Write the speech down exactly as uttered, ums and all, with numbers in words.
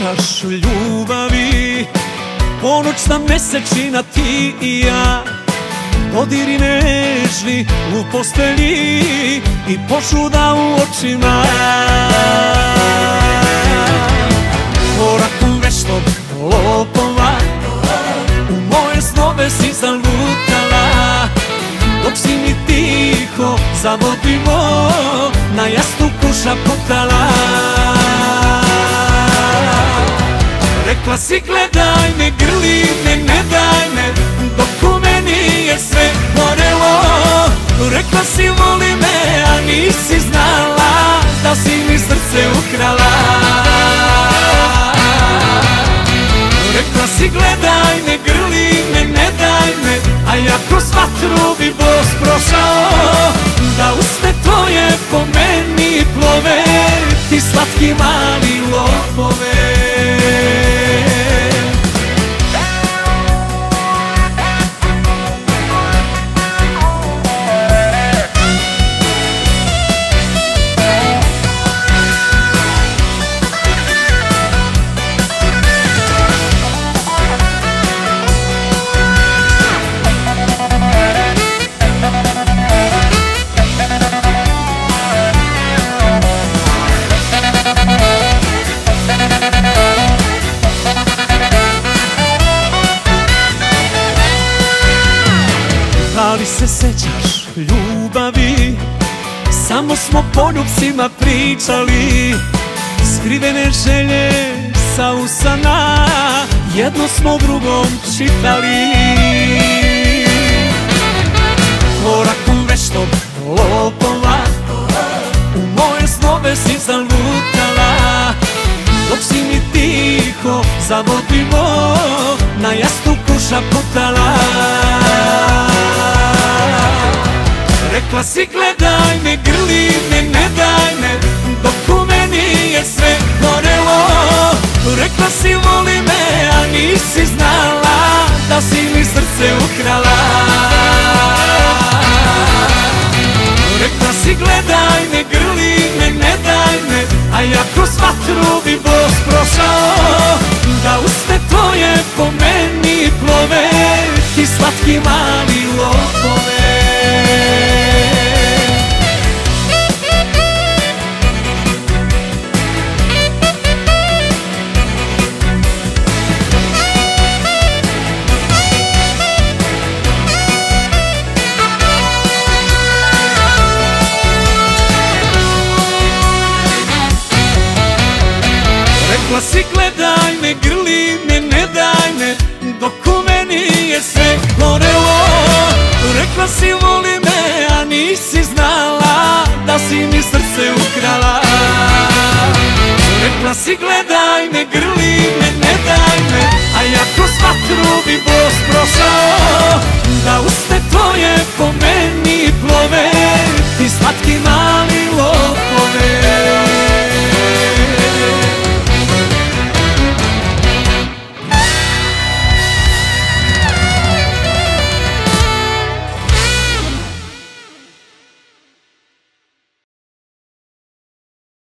sećaš ljubavi, ponoćna mesečina ti i ja, dodiri nežni u postelji i požuda u očima. Korakom veštog lopova u moje snove si zalutala, dok si mi tiho za vodimo na jastuku šaputala. Rekla si gledaj me, grli me, ne daj me, dok u meni je sve gorelo. Rekla si voli me, a nisi znala da si mi srce ukrala. Rekla si gledaj me, grli me, ne daj me, a ja kroz vatru bi voz prošao, da usne tvoje po meni plove, ti slatki mali lopove. Da li se sećaš ljubavi, samo smo poljubcima pričali, skrivene želje sa usana, jedno smo drugom čitali. Korakom veštog lopova u moje snove si zalutala, dok si mi tiho za vodimo na jastuku šaputala. Rekla si gledaj me, grli me, ne daj me, dok u meni je sve gorelo. Rekla si voli me, a nisi znala da si mi srce ukrala. Rekla si gledaj me, grli me, ne daj me, a ja kroz vatru bi voz prošao, da usne tvoje po meni plove, ti slatki mali lopove. Rekla si gledaj